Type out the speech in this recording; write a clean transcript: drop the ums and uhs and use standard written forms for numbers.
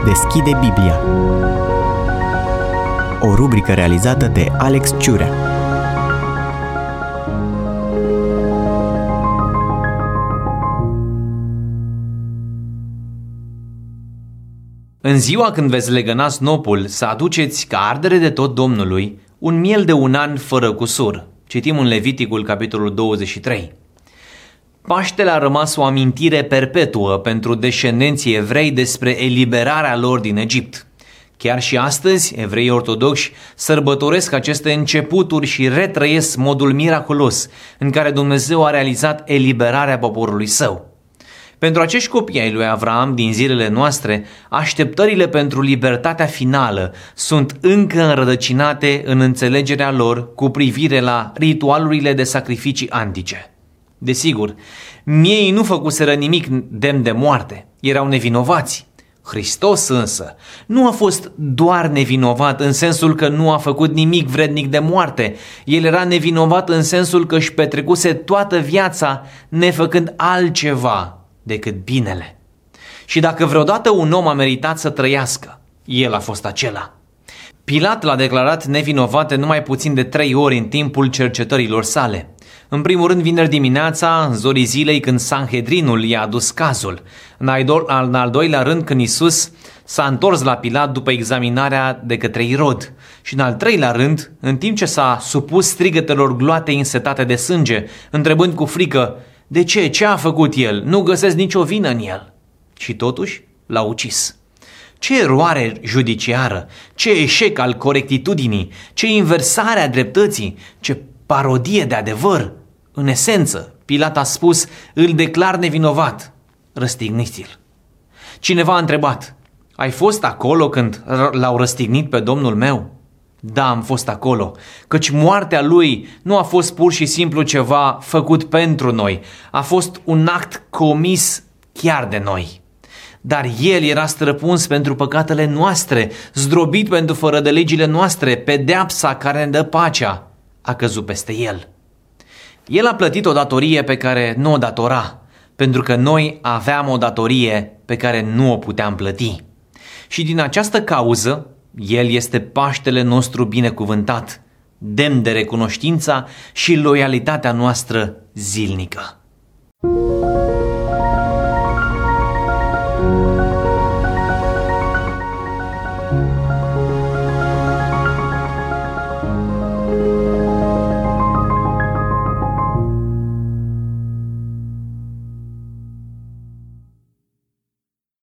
deschide Biblia. O rubrică realizată de Alex Ciurea. În ziua când veți legăna snopul, să aduceți ca ardere de tot Domnului un miel de un an fără cusur. Citim în Leviticul, capitolul 23. Paștele a rămas o amintire perpetuă pentru descendenții evrei despre eliberarea lor din Egipt. Chiar și astăzi, evreii ortodoxi sărbătoresc aceste începuturi și retrăiesc modul miraculos în care Dumnezeu a realizat eliberarea poporului său. Pentru acești copii ai lui Avraam din zilele noastre, așteptările pentru libertatea finală sunt încă înrădăcinate în înțelegerea lor cu privire la ritualurile de sacrificii antice. Desigur, miei nu făcuseră nimic demn de moarte, erau nevinovați. Hristos însă nu a fost doar nevinovat în sensul că nu a făcut nimic vrednic de moarte. El era nevinovat în sensul că își petrecuse toată viața nefăcând altceva decât binele. Și dacă vreodată un om a meritat să trăiască, el a fost acela. Pilat l-a declarat nevinovat în numai puțin de 3 ori în timpul cercetărilor sale. În primul rând, vineri dimineața, în zorii zilei, când Sanhedrinul i-a adus cazul. În al doilea rând, când Iisus s-a întors la Pilat după examinarea de către Irod. Și în al treilea rând, în timp ce s-a supus strigătelor gloate însetate de sânge, întrebând cu frică: de ce? Ce a făcut el? Nu găsesc nicio vină în el. Și totuși l-a ucis. Ce eroare judiciară, ce eșec al corectitudinii, ce inversare a dreptății, ce parodie de adevăr. În esență, Pilat a spus: îl declar nevinovat, răstigniți-l. Cineva a întrebat: ai fost acolo când l-au răstignit pe Domnul meu? Da, am fost acolo, căci moartea lui nu a fost pur și simplu ceva făcut pentru noi, a fost un act comis chiar de noi. Dar el era străpuns pentru păcatele noastre, zdrobit pentru fără de legile noastre, pedeapsa care ne dă pacea a căzut peste el. El a plătit o datorie pe care nu o datora, pentru că noi aveam o datorie pe care nu o puteam plăti. Și din această cauză, el este Paștele nostru binecuvântat, demn de recunoștința și loialitatea noastră zilnică.